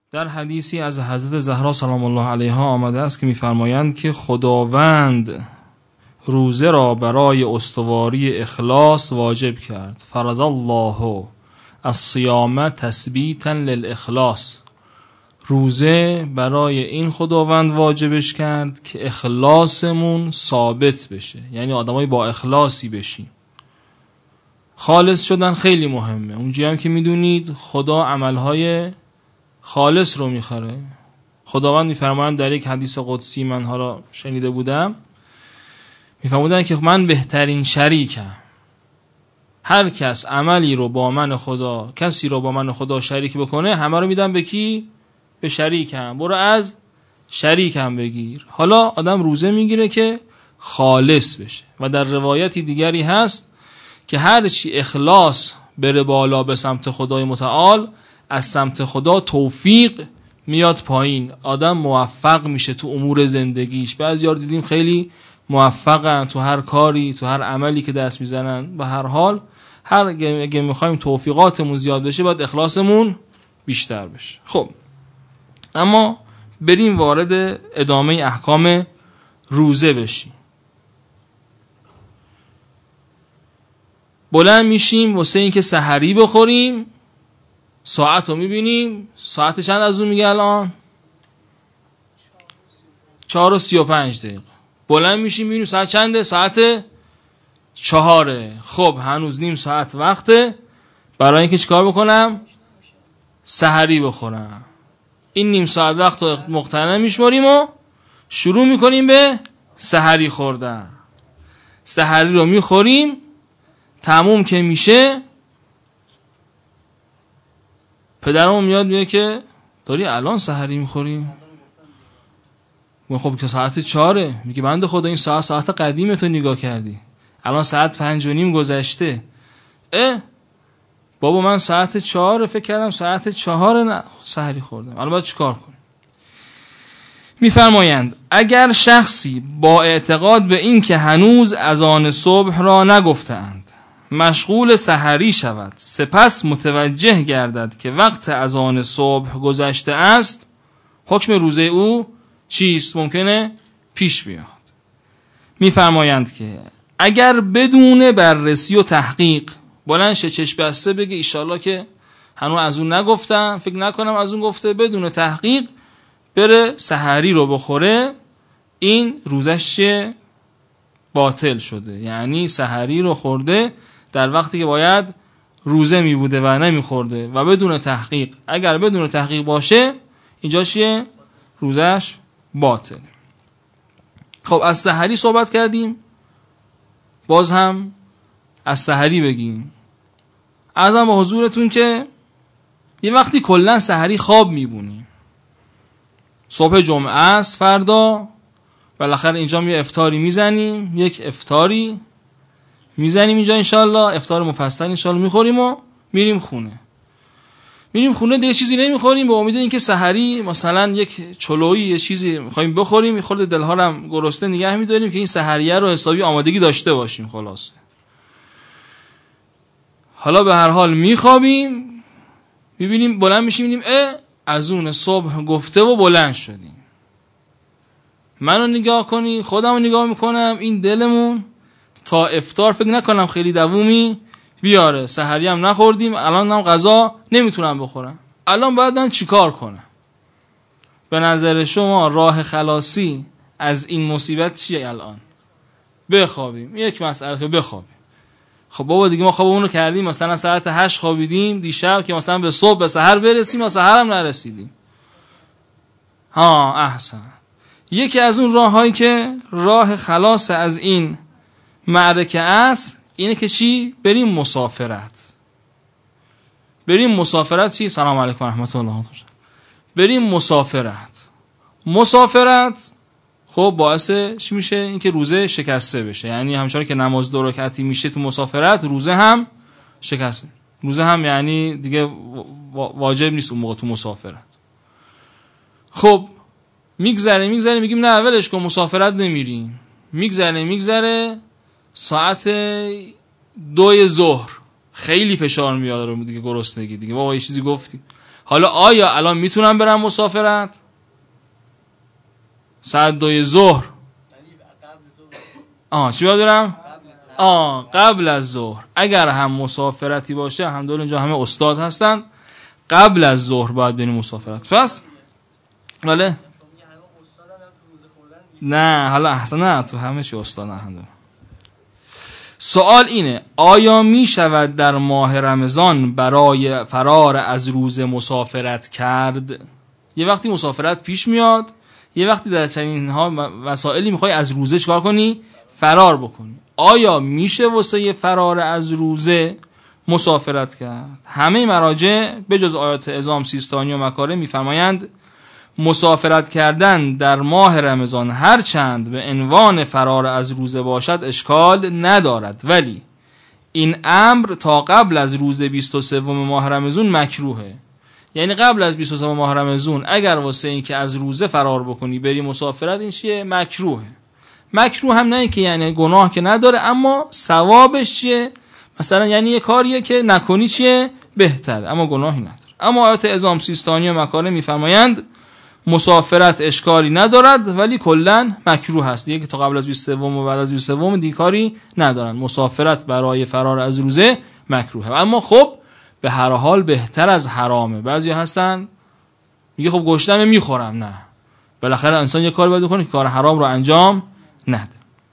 در حدیثی از حضرت زهرا سلام الله علیها آمده است که می‌فرمایند که خداوند روزه را برای استواری اخلاص واجب کرد. فرض الله الصیام تثبیتا للاخلاص. روزه برای این خداوند واجبش کرد که اخلاصمون ثابت بشه، یعنی آدمای با اخلاصی بشیم. خالص شدن خیلی مهمه. اونجایی هم که میدونید خدا عملهای خالص رو میخوره. خداوند میفرمایند در یک حدیث قدسی، من ها را شنیده بودم، میفرمودن که من بهترین شریکم. هر کس عملی رو با من خدا، کسی رو با من خدا شریک بکنه، همه رو میدم به کی؟ به شریکم. برو از شریکم بگیر. حالا آدم روزه میگیره که خالص بشه. و در روایتی دیگری هست که هر چی اخلاص بره بالا به سمت خدای متعال، از سمت خدا توفیق میاد پایین. آدم موفق میشه تو امور زندگیش. بعضی‌ها رو دیدیم خیلی موفقن تو هر کاری، تو هر عملی که دست میزنن. به هر حال اگه میخوایم توفیقاتمون زیاد بشه باید اخلاصمون بیشتر بشه. خب اما بریم وارد ادامه احکام روزه بشیم. بلند میشیم واسه این که سحری بخوریم. ساعت رو میبینیم. ساعت چند از اون میگه الان؟ 4:35. بلند میشیم میبینیم ساعت چنده؟ ساعت 4. خب هنوز نیم ساعت وقته برای اینکه چیکار بکنم؟ سحری بخورم. این نیم ساعت وقت رو مغتنم میشماریم و شروع میکنیم به سحری خوردن. سحری رو میخوریم، تموم که میشه پدرمون میاد میگه که داری الان سحری میخوریم؟ خب که ساعت 4. میگه بنده خدا این ساعت قدیمه تو نگاه کردی، الان ساعت 5:30 گذشته. بابا من ساعت 4 فکر کردم ساعت 4 نه سحری خوردم. الان باید چیکار کنیم؟ میفرمایند اگر شخصی با اعتقاد به این که هنوز اذان صبح را نگفتند مشغول سحری شود، سپس متوجه گردد که وقت اذان صبح گذشته است، حکم روزه او چیست؟ ممکنه پیش بیاد. میفرمایند که اگر بدون بررسی و تحقیق بلند شه چشم بسته بگه ایشالله که هنوز از اون نگفتم، فکر نکنم از اون گفته، بدون تحقیق بره سحری رو بخوره، این روزش باطل شده. یعنی سحری رو خورده در وقتی که باید روزه می بوده و نمی خورده و بدون تحقیق. اگر بدون تحقیق باشه اینجا چیه؟ روزش باطل. خب از سحری صحبت کردیم، باز هم از سحری بگیم. عرضم به حضورتون که یه وقتی کلن سحری خواب میبونیم، صبح جمعه است فردا، بالاخره اینجا یه افطاری میزنیم، یک افطاری میزنیم اینجا انشالله، افطار مفصل انشالله میخوریم و میریم خونه. میریم خونه دیگه چیزی نمیخوریم به امید اینکه سحری مثلا یک چلویی یه چیزی میخوایم بخوریم، یه خورده دلها رو هم گرسنه نگه میداریم که این سحریه رو حسابی آمادگی داشته باشیم. خلاصه حالا به هر حال میخوابیم، میبینیم بلند میشیم میبینیم اذان صبح گفته و بلند شدیم. منو نگاه کنی، خودمو نگاه میکنم، این دلمون تا افطار فکر نکنم خیلی دوومی بیاره. سحری هم نخوردیم، الان هم غذا نمیتونم بخورم. الان باید من چیکار کنم؟ به نظر شما راه خلاصی از این مصیبت چیه الان؟ بخوابیم. یک مسئله که بخوابیم. خب بابا دیگه ما خوابمون رو کردیم، مثلا ساعت 8 خوابیدیم دیشب که مثلا به صبح به سحر برسیم و سحر هم نرسیدیم. احسن. یکی از اون راه‌هایی که راه خلاص از این معرکه است اینه که چی؟ بریم مسافرت. بریم مسافرت چی؟ سلام علیکم و رحمت الله. بریم مسافرت خب باعث چی میشه؟ اینکه روزه شکسته بشه. یعنی همچنان که نماز 2 رکعتی میشه تو مسافرت، روزه هم شکسته. روزه هم یعنی دیگه واجب نیست اون موقع تو مسافرت. خب میگذره میگیم نه اولش کن مسافرت نمیریم. میگذره ساعت 2 ظهر خیلی فشار میاد رو دیگه، گرسنگی دیگه بابا یه چیزی گفتیم. حالا آیا الان میتونم برم مسافرت؟ ساعت 2 ظهر چی باید برم؟ قبل از ظهر. اگر هم مسافرتی باشه، الحمدلله اینجا همه استاد هستن، قبل از ظهر باید بریم مسافرت. پس بله نه حالا احسن نه تو همه چی استاد الحمدلله. سوال اینه آیا می شود در ماه رمضان برای فرار از روزه مسافرت کرد؟ یه وقتی مسافرت پیش میاد، یه وقتی در چنین ها وسائلی میخوای از روزه چکار کنی؟ فرار بکنی. آیا میشه واسه فرار از روزه مسافرت کرد؟ همه مراجع به جز آیات عظام سیستانی و مکارم میفرمایند مسافرت کردن در ماه رمضان هر چند به عنوان فرار از روزه باشد اشکال ندارد، ولی این امر تا قبل از روز 23 ماه رمضان مکروهه. یعنی قبل از 23 ماه رمضان اگر واسه این که از روزه فرار بکنی بری مسافرت، این چیه؟ مکروهه. مکروه هم نه که یعنی گناه که نداره، اما ثوابش چیه؟ مثلا یعنی یه کاریه که نکنی چیه؟ بهتره، اما گناهی نداره. اما آیات عظام سیستانی و مکارم میفرمایند مسافرت اشکالی ندارد ولی کلا مکروه هست. دیگه که تا قبل از 23 و بعد از 23 دیگه کاری ندارن. مسافرت برای فرار از روزه مکروهه، اما خب به هر حال بهتر از حرامه. بعضی هستن میگه خب گشتم میخورم، نه، بالاخره انسان یه کاری باید بکنه که کار حرام رو انجام نده.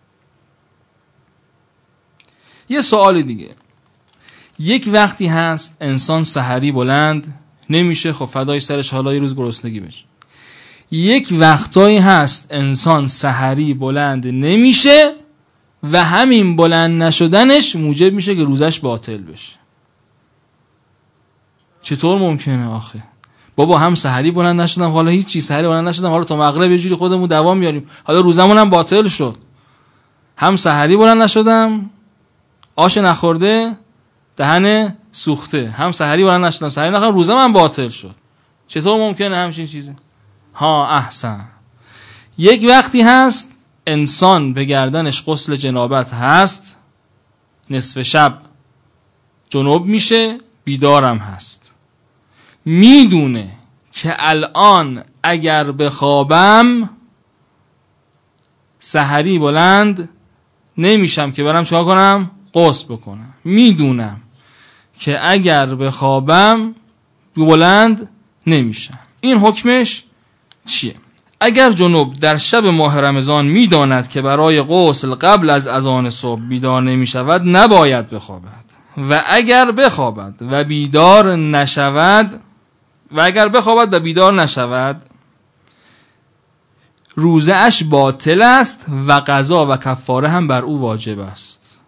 یه سوال دیگه، یک وقتی هست انسان سحری بلند نمیشه، خب فدای سرش حالا یه روز گرسنگی بشه. یک وقتایی هست انسان سحری بلند نمیشه و همین بلند نشدنش موجب میشه که روزش باطل بشه. چطور ممکنه آخه؟ بابا هم سحری بلند نشدم، حالا هیچی سحری بلند نشدم، حالا تا مغرب یه جوری خودمون دوام میاریم، حالا روزمون هم باطل شد. هم سحری بلند نشدم، آش نخورده دهن سوخته، هم سحری بلند نشدم، سحری نخوردم، روزم هم باطل شد. چطور ممکنه همچین چیزی؟ احسن. یک وقتی هست انسان به گردنش غسل جنابت هست، نصف شب جنوب میشه، بیدارم هست، میدونه که الان اگر بخوابم سحری بلند نمیشم که برم چیکار کنم؟ غسل بکنم. میدونم که اگر بخوابم بلند نمیشم. این حکمش چیه؟ اگر جنوب در شب ماه رمضان میداند که برای غسل قبل از اذان صبح بیدار نمی شود، نباید بخوابد. و اگر بخوابد و بیدار نشود روزه اش باطل است و قضا و کفاره هم بر او واجب است.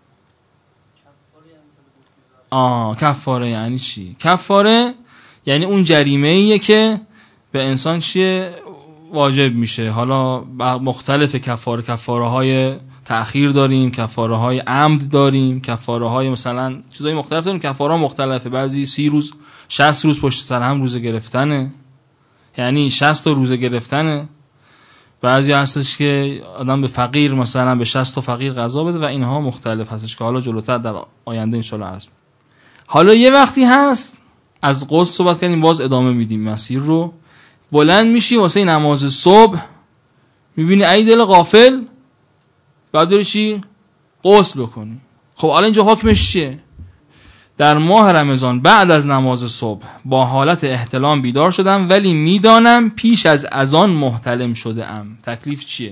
کفاره یعنی چی؟ کفاره یعنی اون جریمه ایه که به انسان چیه؟ واجب میشه. حالا مختلف کفاره های تأخیر داریم، کفاره های عمد داریم، کفاره های مثلا چیزای مختلف داریم. کفاره ها مختلفه، بعضی 30 روز 60 روز پشت سر هم روزه گرفتنه، یعنی 60 تا روزه گرفتنه. بعضی هستش که آدم به فقیر مثلا به 60 تا فقیر غذا بده و اینها مختلف هستش که حالا جلوتر در آینده ان شاء الله عرض. حالا یه وقتی هست از غسل صحبت کردیم، باز ادامه میدیم مسیر رو. بلند میشی واسه نماز صبح، میبینی ای دل غافل، بعد بری چی؟ غسل بکنی. خب الان اینجا حکمش چیه؟ در ماه رمضان بعد از نماز صبح با حالت احتلام بیدار شدم ولی میدانم پیش از اذان محتلم شده ام. تکلیف چیه؟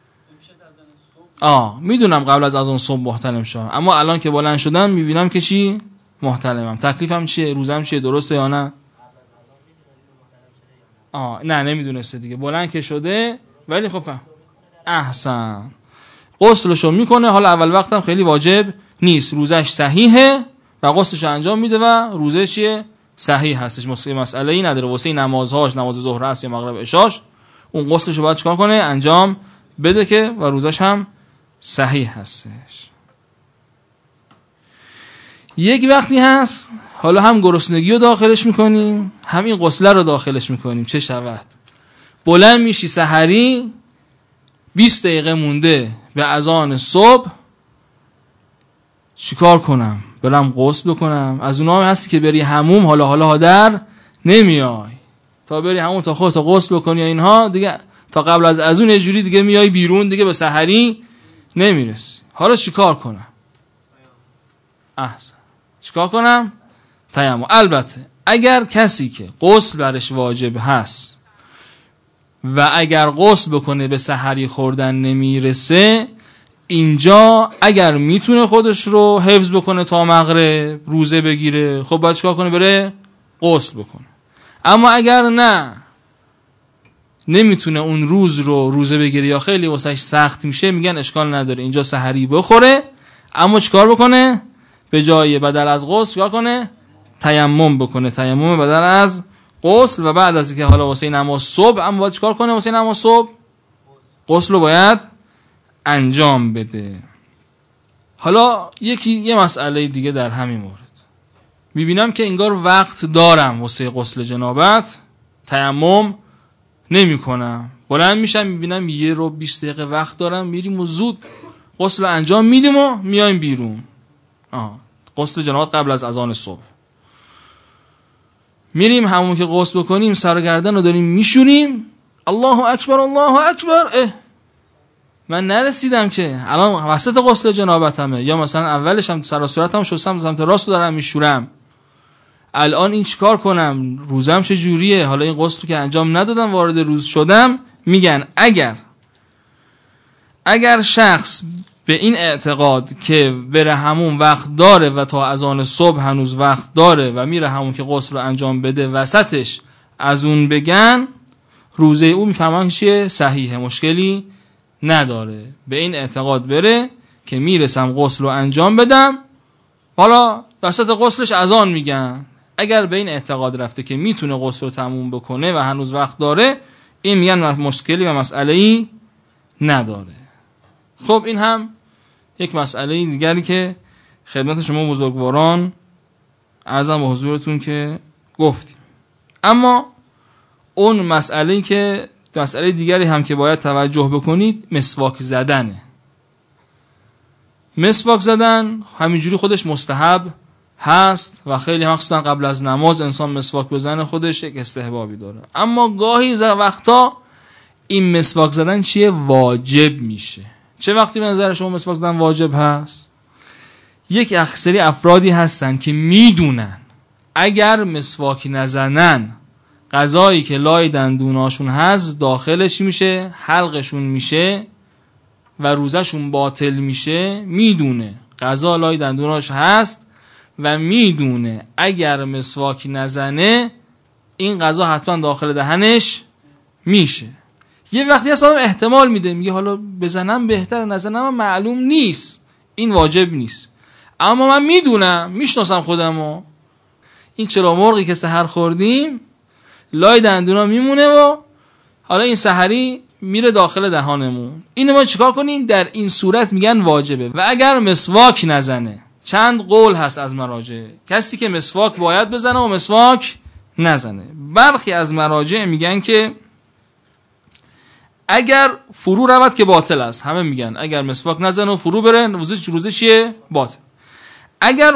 میدونم قبل از اذان صبح محتلم شدم، اما الان که بلند شدم میبینم که چی؟ محتلمم. تکلیفم چیه؟ روزم چیه؟ درسته یا نه؟ نه نمیدونسته دیگه، بلند که شده ولی خب احسن غسلشو میکنه. حالا اول وقتم خیلی واجب نیست، روزش صحیحه و غسلشو انجام میده و روزه چیه؟ صحیح هستش. مسئله ای نداره. واسه نمازهاش، نماز ظهر است یا مغرب عشاش، اون غسلشو باید چیکار کنه؟ انجام بده که و روزش هم صحیح هستش. یک وقتی هست حالا هم گرسنگی رو داخلش میکنیم، هم این غسله رو داخلش میکنیم. چه شود؟ بلند میشی سحری، 20 دقیقه مونده به اذان صبح، چیکار کنم؟ برم غسل بکنم؟ از اونها هم هستی که بری حموم، حالا در نمیای، تا بری همون تا خودت غسل بکنی اینها دیگه، تا قبل از اون یه جوری دیگه میای بیرون، دیگه به سحری نمیرسی. حالا چیکار کنم؟ احسن، چیکار کنم؟ تیمم. البته اگر کسی که غسل برش واجب هست و اگر غسل بکنه به سحری خوردن نمیرسه، اینجا اگر میتونه خودش رو حفظ بکنه تا مغرب روزه بگیره، خب باید چیکار کنه؟ بره غسل بکنه. اما اگر نه نمیتونه اون روز رو روزه بگیره یا خیلی واسش سخت میشه، میگن اشکال نداره اینجا سحری بخوره، اما چیکار بکنه؟ به جای بدل از غسل چیکار کنه؟ تیمم بکنه، تیمم بدل از غسل. و بعد از اینکه حالا واسه نماز صبح اما باید چیکار کنه؟ واسه نماز صبح غسل رو باید انجام بده. حالا یه مسئله دیگه در همین مورد، میبینم که انگار وقت دارم واسه غسل جنابت، تیمم نمی کنم، بلند میشم میبینم 1 رو 20 دقیقه وقت دارم، میریم و زود غسل رو انجام میدیم و میایم بیرون. غسل جنابت قبل از اذان صبح میریم همون که غسل بکنیم سر و گردن رو داریم میشوریم، الله اکبر الله اکبر، من نرسیدم که الان وسط غسل جنابتمه، یا مثلا اولش هم سر و صورتم شستم سمت راست رو دارم میشورم، الان این چیکار کنم؟ روزم چه جوریه؟ حالا این غسل که انجام ندادم وارد روز شدم. میگن اگر شخص به این اعتقاد که بره همون وقت داره و تا اذان صبح هنوز وقت داره و میره همون که غسل رو انجام بده، وسطش از اون بگن، روزه او میفهمن چیه؟ صحیحه، مشکلی نداره. به این اعتقاد بره که میرسم غسل رو انجام بدم، حالا وسط غسلش اذان میگن. اگر به این اعتقاد رفته که میتونه غسل رو تموم بکنه و هنوز وقت داره، این میگن مشکلی و مسئله‌ای نداره. خب این هم یک مسئله دیگری که خدمت شما بزرگواران عرضم به حضورتون که گفتیم. اما اون مسئله دیگری هم که باید توجه بکنید، مسواک زدنه. مسواک زدن همینجوری خودش مستحب هست و خیلی مخصوصا قبل از نماز انسان مسواک بزنه خودش یک استحبابی داره. اما گاهی وقتا این مسواک زدن چیه؟ واجب میشه. چه وقتی به نظر شما مسواک زدن واجب هست؟ یک سری افرادی هستن که میدونن اگر مسواک نزنن غذایی که لای دندوناشون هست داخلش میشه، حلقشون میشه و روزشون باطل میشه. میدونه غذا لای دندوناش هست و میدونه اگر مسواک نزنه این غذا حتما داخل دهنش میشه. یه وقتی اصلا احتمال میده، میگه حالا بزنم بهتر، نزنم معلوم نیست، این واجب نیست. اما من میدونم، میشناسم خودمو، این چرا مرغی که سحر خوردیم لای دندونا میمونه و حالا این سحری میره داخل دهانمون، اینو ما چیکار کنیم؟ در این صورت میگن واجبه. و اگر مسواک نزنه، چند قول هست از مراجع، کسی که مسواک باید بزنه و مسواک نزنه. برخی از مراجع میگن که اگر فرو رود که باطل است، همه میگن اگر مسواک نزنه و فرو بره روزه چیه؟ باطل. اگر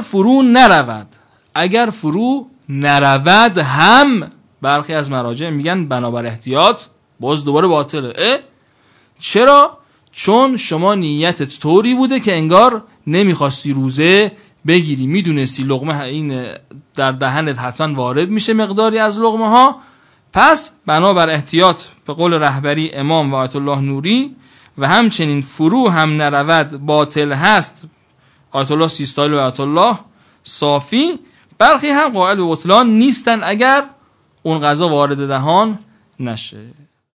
فرو نرود هم برخی از مراجع میگن بنابر احتیاط باز دوباره باطله. چرا؟ چون شما نیتت طوری بوده که انگار نمیخواستی روزه بگیری، میدونستی لقمه این در دهنت حتما وارد میشه مقداری از لقمه ها، پس بنابر احتیاط به قول رهبری امام و آیت الله نوری و همچنین فرو هم نرود باطل هست، آیت الله سیستایل و آیت الله صافی، برخی هم قائل به بطلان نیستن اگر اون غذا وارد دهان نشه.